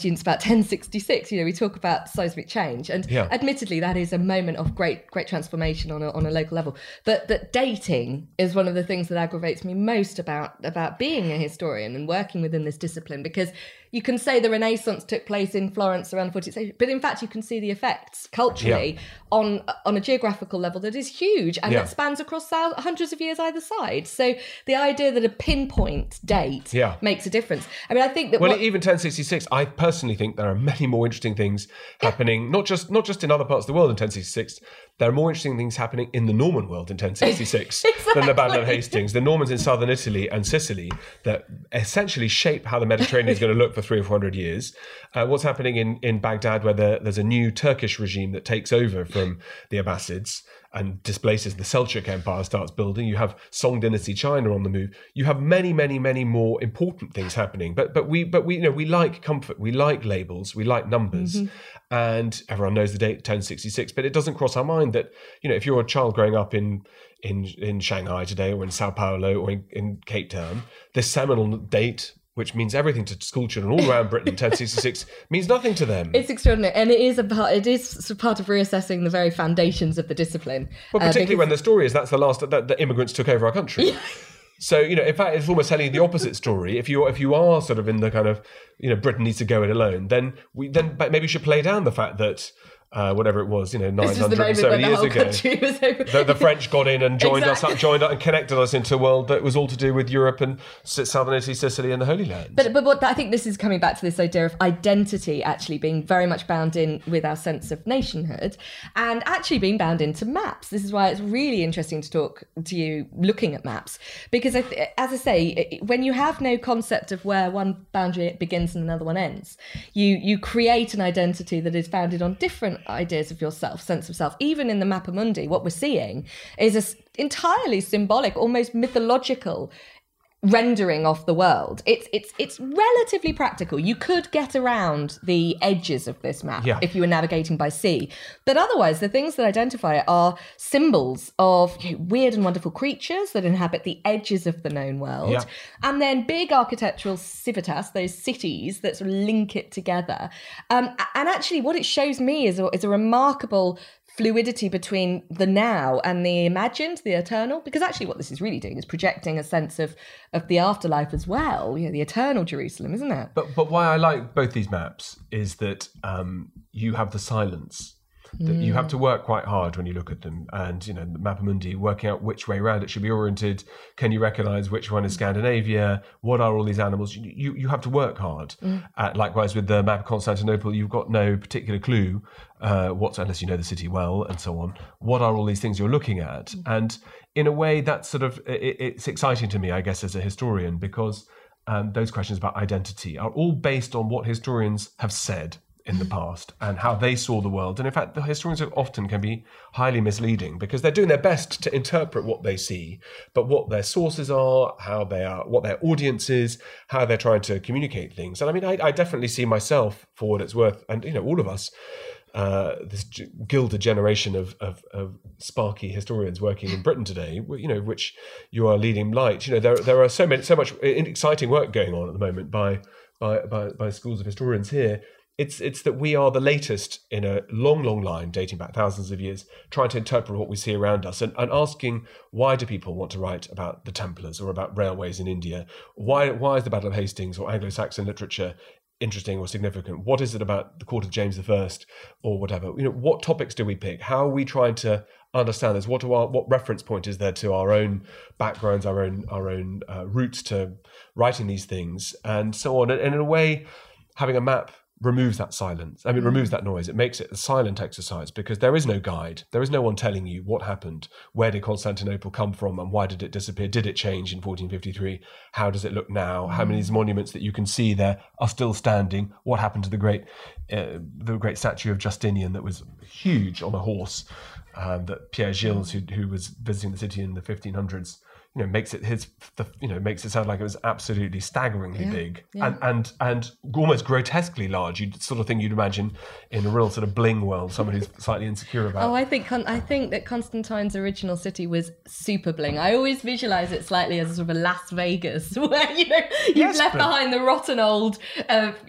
S5: ten sixty-six, you know, we talk about seismic change, and
S6: yeah.
S5: admittedly that is a moment of great, great transformation on a, on a local level. But that dating is one of the things that aggravates me most about, about being a historian and working within this discipline, because you can say the Renaissance took place in Florence around the fourteenth century, but in fact you can see the effects culturally yeah. on on a geographical level that is huge and yeah. that spans across thousands, hundreds of years either side. So the idea that a pinpoint date yeah. makes a difference. I mean, I think that
S6: well,
S5: what,
S6: even ten sixty-six, I personally think there are many more interesting things happening, yeah. not just not just in other parts of the world in ten sixty-six. There are more interesting things happening in the Norman world in ten sixty-six exactly. than the Battle of Hastings. The Normans in southern Italy and Sicily that essentially shape how the Mediterranean is going to look for three or four hundred years. Uh, what's happening in, in Baghdad, where the, there's a new Turkish regime that takes over from the Abbasids and displaces the Seljuk Empire, starts building. You have Song Dynasty China on the move. You have many, many, many more important things happening. But but we but we you know we like comfort, we like labels, we like numbers, mm-hmm. and everyone knows the date ten sixty-six. But it doesn't cross our mind that, you know, if you're a child growing up in in in Shanghai today, or in Sao Paulo, or in, in Cape Town, this seminal date, which means everything to school children all around Britain, ten sixty-six, means nothing to them.
S5: It's extraordinary. And it is a part, it is sort of part of reassessing the very foundations of the discipline.
S6: Well, particularly uh, because... when the story is that's the last, that the immigrants took over our country. So, you know, in fact, it's almost telling you the opposite story. If you if you are sort of in the kind of, you know, Britain needs to go it alone, then we then maybe you should play down the fact that Uh, whatever it was, you know, nine hundred seventy years ago, the, the French got in and joined exactly. us up, joined up and connected us into a world that was all to do with Europe and southern Italy, Sicily, and the Holy Land.
S5: But but what I think this is coming back to this idea of identity actually being very much bound in with our sense of nationhood, and actually being bound into maps. This is why it's really interesting to talk to you looking at maps, because I th- as I say, when you have no concept of where one boundary begins and another one ends, you you create an identity that is founded on different ideas of yourself, sense of self. Even in the Mappa Mundi, what we're seeing is an entirely symbolic, almost mythological rendering of the world. It's it's it's relatively practical. You could get around the edges of this map yeah. if you were navigating by sea. But otherwise, the things that identify it are symbols of, you know, weird and wonderful creatures that inhabit the edges of the known world. Yeah. And then big architectural civitas, those cities that sort of link it together. Um, and actually what it shows me is a, is a remarkable fluidity between the now and the imagined, the eternal, because actually what this is really doing is projecting a sense of of the afterlife as well, you know, the eternal Jerusalem, isn't it?
S6: But but why I like both these maps is that um, you have the silence. That mm. you have to work quite hard when you look at them, and you know, the Mappa Mundi, working out which way round it should be oriented. Can you recognise which one is Scandinavia? What are all these animals? You you, you have to work hard. Mm. Uh, likewise with the map of Constantinople, you've got no particular clue uh, what, unless you know the city well and so on. What are all these things you're looking at? Mm. And in a way, that's sort of it, it's exciting to me, I guess, as a historian, because um, those questions about identity are all based on what historians have said in the past and how they saw the world. And in fact, the historians often can be highly misleading because they're doing their best to interpret what they see, but what their sources are, how they are, what their audience is, how they're trying to communicate things. And I mean, I, I definitely see myself, for what it's worth, and you know, all of us, uh, this gilded generation of, of, of sparky historians working in Britain today, you know, which you are leading light. You know, there there are so many, so much exciting work going on at the moment by by by, by schools of historians here. It's it's that we are the latest in a long, long line dating back thousands of years, trying to interpret what we see around us and, and asking, why do people want to write about the Templars or about railways in India? Why why is the Battle of Hastings or Anglo-Saxon literature interesting or significant? What is it about the court of James the First or whatever? You know, what topics do we pick? How are we trying to understand this? What do our, what reference point is there to our own backgrounds, our own our own uh, roots to writing these things, and so on? And, and in a way, having a map removes that silence. I mean, removes that noise. It makes it a silent exercise because there is no guide. There is no one telling you what happened. Where did Constantinople come from and why did it disappear? Did it change in fourteen fifty-three? How does it look now? How many of these monuments that you can see there are still standing? What happened to the great uh, the great statue of Justinian that was huge on a horse um, that Pierre Gilles, who, who was visiting the city in the fifteen hundreds, you know, makes it his, the, you know, makes it sound like it was absolutely staggeringly yeah, big yeah. and and and almost grotesquely large. You sort of thing you'd imagine in a real sort of bling world, someone who's slightly insecure about.
S5: Oh, I think I think that Constantine's original city was super bling. I always visualize it slightly as a sort of a Las Vegas, where you know you've yes, left but... behind the rotten old, uh, you know,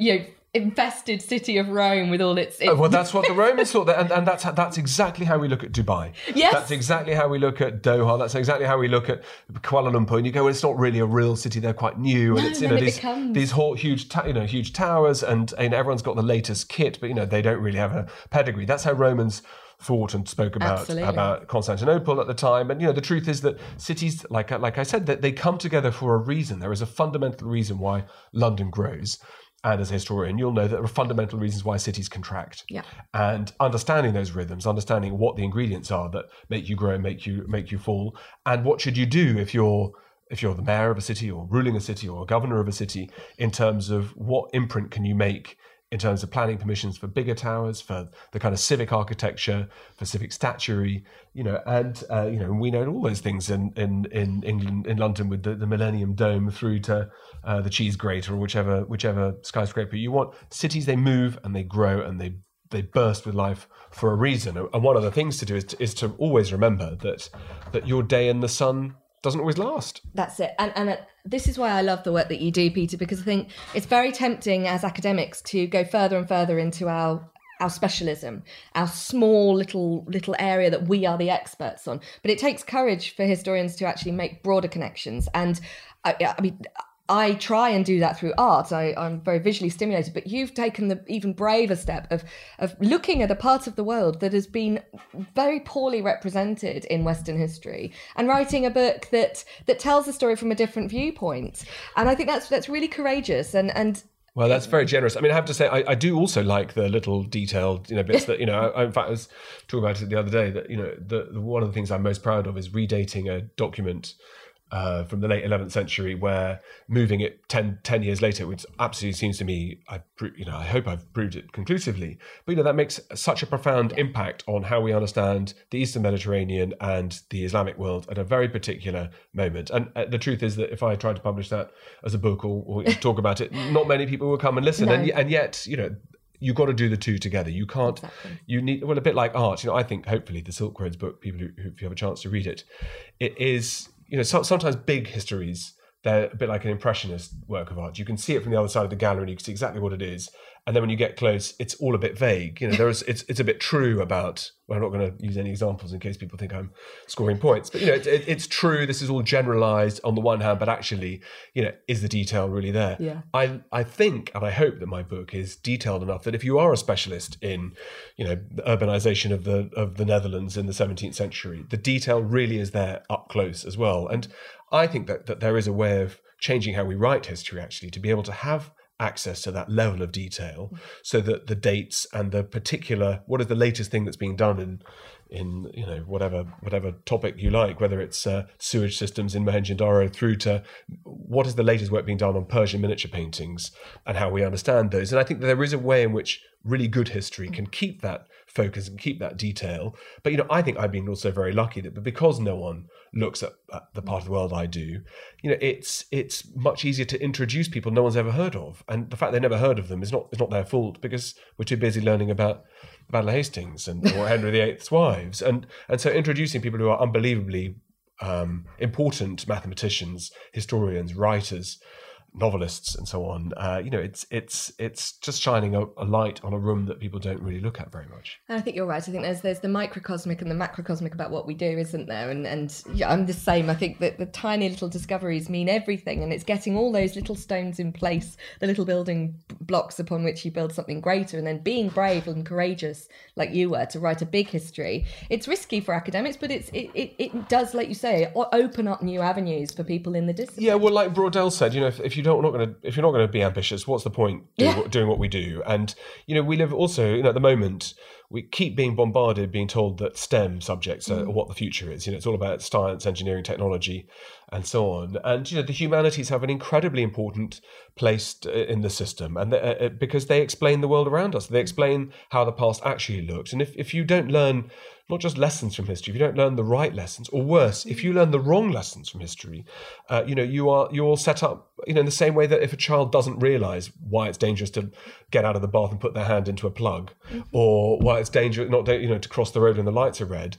S5: infested city of Rome with all its... its
S6: oh, well, that's what the Romans thought, and, and that's that's exactly how we look at Dubai.
S5: Yes.
S6: That's exactly how we look at Doha. That's exactly how we look at Kuala Lumpur. And you go, well, it's not really a real city. They're quite new, and
S5: No,
S6: it's you
S5: then
S6: know
S5: it
S6: these
S5: becomes-
S6: these whole huge ta- you know huge towers, and, and everyone's got the latest kit, but you know they don't really have a pedigree. That's how Romans thought and spoke about
S5: Absolutely.
S6: about Constantinople at the time. And you know the truth is that cities, like like I said, that they come together for a reason. There is a fundamental reason why London grows. And as a historian, you'll know that there are fundamental reasons why cities contract.
S5: Yeah.
S6: And understanding those rhythms, understanding what the ingredients are that make you grow, make you make you fall, and what should you do if you're if you're the mayor of a city or ruling a city or a governor of a city, in terms of what imprint can you make in terms of planning permissions for bigger towers, for the kind of civic architecture, for civic statuary, you know, and uh, you know, we know all those things in in, in England, in London, with the, the Millennium Dome through to uh, the Cheese Grate or whichever whichever skyscraper you want. Cities, they move and they grow and they they burst with life for a reason. And one of the things to do is to, is to always remember that that your day in the sun doesn't always last.
S5: That's it. And and uh, this is why I love the work that you do, Peter, because I think it's very tempting as academics to go further and further into our our specialism, our small little little area that we are the experts on. But it takes courage for historians to actually make broader connections. And I, I mean, I try and do that through art. I, I'm very visually stimulated, but you've taken the even braver step of of looking at a part of the world that has been very poorly represented in Western history and writing a book that that tells the story from a different viewpoint. And I think that's that's really courageous and and.
S6: Well, that's very generous. I mean, I have to say, I, I do also like the little detailed, you know, bits that, you know, I, in fact, I was talking about it the other day that, you know, the, the one of the things I'm most proud of is redating a document Uh, from the late eleventh century, where moving it ten, ten years later, which absolutely seems to me, I, you know, I hope I've proved it conclusively. But you know, that makes such a profound impact on how we understand the Eastern Mediterranean and the Islamic world at a very particular moment. And uh, the truth is that if I tried to publish that as a book or, or talk about it, not many people would come and listen.
S5: No.
S6: And, and yet, you know, you've got to do the two together. You can't,
S5: Exactly.
S6: you need, well, a bit like art. You know, I think hopefully the Silk Roads book, people who, who if you have a chance to read it, it is. You know, so, sometimes big histories, they're a bit like an impressionist work of art. You can see it from the other side of the gallery and you can see exactly what it is. And then when you get close, it's all a bit vague. You know, there is, it's it's a bit true about, well, I'm not going to use any examples in case people think I'm scoring points. But, you know, it, it, it's true. This is all generalized on the one hand, but actually, you know, is the detail really there?
S5: Yeah.
S6: I, I think, and I hope that my book is detailed enough that if you are a specialist in, you know, the urbanization of the of the Netherlands in the seventeenth century, the detail really is there up close as well. And I think that, that there is a way of changing how we write history, actually, to be able to have access to that level of detail so that the dates and the particular, what is the latest thing that's being done in, in you know, whatever whatever topic you like, whether it's uh, sewage systems in Mohenjo-Daro through to what is the latest work being done on Persian miniature paintings and how we understand those. And I think that there is a way in which really good history can keep that focus and keep that detail. But, you know, I think I've been also very lucky that because no one looks at, at the part of the world I do, you know, it's it's much easier to introduce people no one's ever heard of. And the fact they never heard of them is not is not their fault, because we're too busy learning about the Battle of Hastings and or Henry the Eighth's wives. And and so introducing people who are unbelievably um, important mathematicians, historians, writers, novelists and so on, uh, you know, it's it's it's just shining a, a light on a room that people don't really look at very much.
S5: And I think you're right. I think there's there's the microcosmic and the macrocosmic about what we do, isn't there? And and yeah, I'm the same. I think that the tiny little discoveries mean everything, and it's getting all those little stones in place, the little building blocks upon which you build something greater, and then being brave and courageous, like you were, to write a big history. It's risky for academics, but it's it it, it does, like you say, open up new avenues for people in the discipline.
S6: Yeah, well, like Braudel said, you know, if, if you don't not going to if you're not going to be ambitious, what's the point doing,
S5: Yeah.
S6: what, doing what we do? And you know, we live also, you know, at the moment we keep being bombarded, being told that STEM subjects are
S5: Mm.
S6: what the future is. You know, it's all about science, engineering, technology, and so on. And you know, the humanities have an incredibly important place t- in the system, and they, uh, because they explain the world around us. They explain how the past actually looked. And if if you don't learn not just lessons from history, if you don't learn the right lessons, or worse, if you learn the wrong lessons from history, uh, you know, you are you're set up, you know, in the same way that if a child doesn't realise why it's dangerous to get out of the bath and put their hand into a plug, or why it's dangerous not, you know, to cross the road when the lights are red,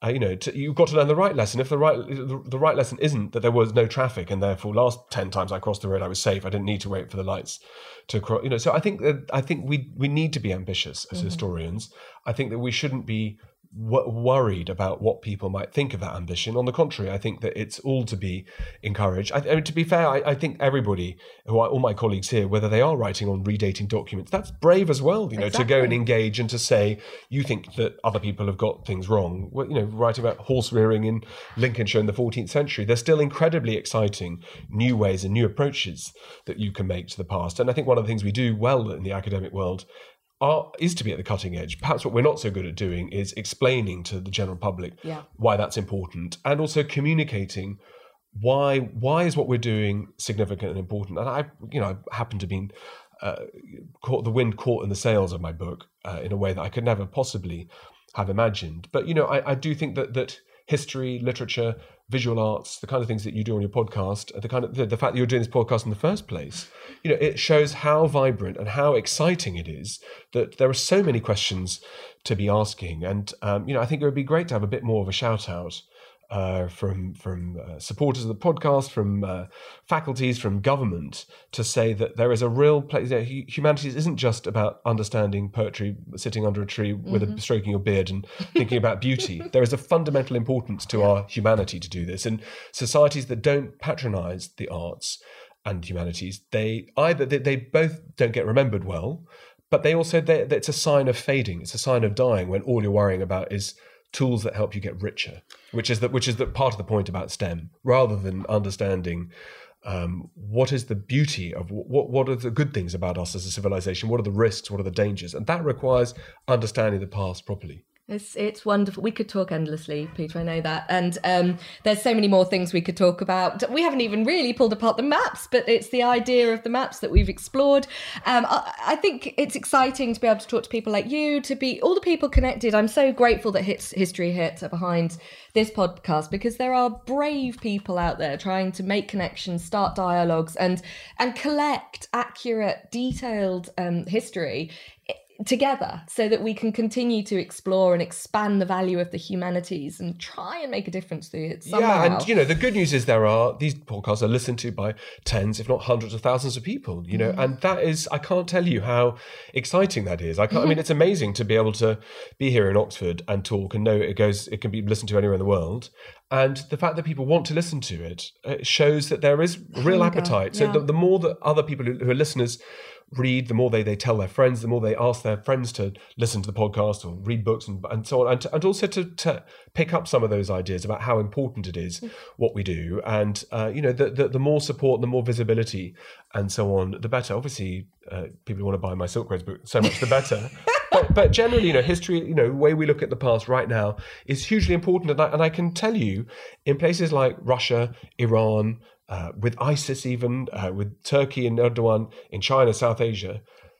S6: Uh, you know, to, you've got to learn the right lesson. If the right the, the right lesson isn't that there was no traffic and therefore last ten times I crossed the road I was safe, I didn't need to wait for the lights to cross. You know, so I think that I think we we need to be ambitious as mm-hmm. historians. I think that we shouldn't be w- worried about what people might think of that ambition. On the contrary, I think that it's all to be encouraged. I, I mean, to be fair, I, I think everybody, who are, all my colleagues here, whether they are writing on redating documents, that's brave as well. You know, exactly. to go and engage and to say you think that other people have got things wrong. Well, you know, writing about horse rearing in Lincolnshire in the fourteenth century, there's still incredibly exciting new ways and new approaches that you can make to the past. And I think one of the things we do well in the academic world Are, is to be at the cutting edge. Perhaps what we're not so good at doing is explaining to the general public yeah. why that's important, and also communicating why why is what we're doing significant and important. And I, you know, I happen to be uh, caught the wind caught in the sails of my book uh, in a way that I could never possibly have imagined. But you know, I, I do think that that history, literature, visual arts, the kind of things that you do on your podcast, the kind of the, the fact that you're doing this podcast in the first place, you know, it shows how vibrant and how exciting it is that there are so many questions to be asking. And um, you know, I think it would be great to have a bit more of a shout out uh, from from uh, supporters of the podcast, from uh, faculties, from government, to say that there is a real place. You know, humanities isn't just about understanding poetry, sitting under a tree with mm-hmm. a stroking your beard and thinking about beauty. There is a fundamental importance to our humanity to do this, and societies that don't patronise the arts and humanities, they either they, they both don't get remembered well, but they also they, it's a sign of fading. It's a sign of dying when all you're worrying about is tools that help you get richer, which is the, which is the part of the point about STEM, rather than understanding um, what is the beauty of what what are the good things about us as a civilization, what are the risks, what are the dangers, and that requires understanding the past properly.
S5: It's it's wonderful. We could talk endlessly, Peter, I know that. And um, there's so many more things we could talk about. We haven't even really pulled apart the maps, but it's the idea of the maps that we've explored. Um, I, I think it's exciting to be able to talk to people like you, to be all the people connected. I'm so grateful that Hits, History Hit are behind this podcast, because there are brave people out there trying to make connections, start dialogues, and and collect accurate, detailed um, history together, so that we can continue to explore and expand the value of the humanities and try and make a difference to it somehow.
S6: Yeah, and you know, the good news is there are these podcasts are listened to by tens, if not hundreds of thousands of people, you know, mm-hmm. and that is, I can't tell you how exciting that is. I can't, mm-hmm. I mean, it's amazing to be able to be here in Oxford and talk and know it goes, it can be listened to anywhere in the world. And the fact that people want to listen to it, it shows that there is real Hunger. appetite. So yeah. the, the more that other people who, who are listeners read, the more they, they tell their friends, the more they ask their friends to listen to the podcast or read books and, and so on, and, to, and also to, to pick up some of those ideas about how important it is what we do. And, uh, you know, the, the, the more support, the more visibility and so on, the better. Obviously, uh, people who want to buy my Silk Roads book, so much the better. But, but generally, you know, history, you know, the way we look at the past right now is hugely important. And I, and I can tell you, in places like Russia, Iran, uh, with ISIS even, uh, with Turkey and Erdogan, in China, South Asia,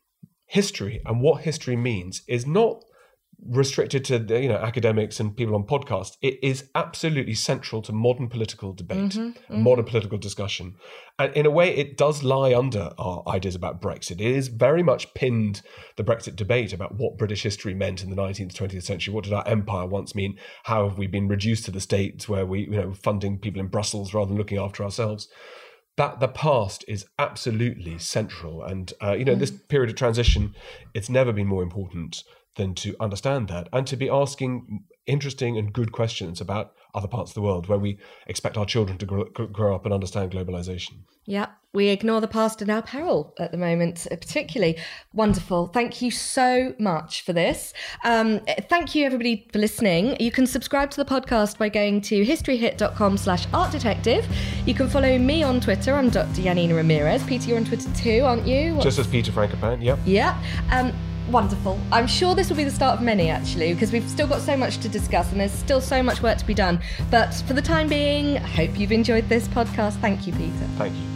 S6: history and what history means is not restricted to, you know, academics and people on podcasts. It is absolutely central to modern political debate, mm-hmm, mm-hmm. modern political discussion. And in a way, it does lie under our ideas about Brexit. It is very much pinned the Brexit debate about what British history meant in the nineteenth, twentieth century. What did our empire once mean? How have we been reduced to the states where we, you know, funding people in Brussels rather than looking after ourselves? That the past is absolutely central. And, uh, you know, mm-hmm. this period of transition, it's never been more important than to understand that and to be asking interesting and good questions about other parts of the world where we expect our children to grow, grow up and understand globalization.
S5: Yeah, we ignore the past at our peril at the moment, particularly. Wonderful. Thank you so much for this. Um, thank you, everybody, for listening. You can subscribe to the podcast by going to historyhit.com slash art detective. You can follow me on Twitter. I'm Doctor Janina Ramirez. Peter, you're on Twitter too, aren't you? What's...
S6: Just as Peter Frankopan, yep.
S5: Yeah. Um, Wonderful. I'm sure this will be the start of many, actually, because we've still got so much to discuss and there's still so much work to be done. But for the time being, I hope you've enjoyed this podcast. Thank you, Peter.
S6: Thank you.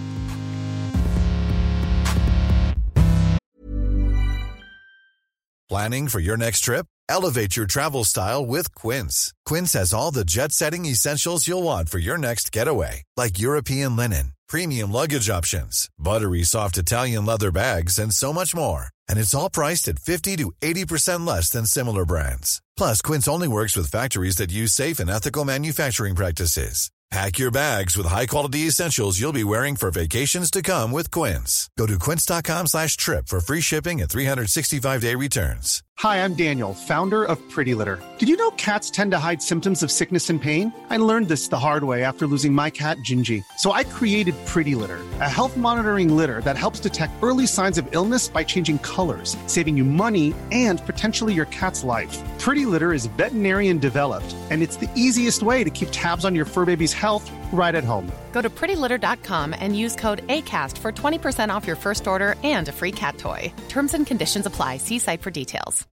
S12: Planning for your next trip? Elevate your travel style with Quince. Quince has all the jet-setting essentials you'll want for your next getaway, like European linen, premium luggage options, buttery soft Italian leather bags, and so much more. And it's all priced at fifty to eighty percent less than similar brands. Plus, Quince only works with factories that use safe and ethical manufacturing practices. Pack your bags with high-quality essentials you'll be wearing for vacations to come with Quince. Go to quince.com slash trip for free shipping and three sixty-five day returns.
S13: Hi, I'm Daniel, founder of Pretty Litter. Did you know cats tend to hide symptoms of sickness and pain? I learned this the hard way after losing my cat, Gingy. So I created Pretty Litter, a health monitoring litter that helps detect early signs of illness by changing colors, saving you money and potentially your cat's life. Pretty Litter is veterinarian developed, and it's the easiest way to keep tabs on your fur baby's health right at home.
S11: Go to pretty litter dot com and use code ACAST for twenty percent off your first order and a free cat toy. Terms and conditions apply. See site for details.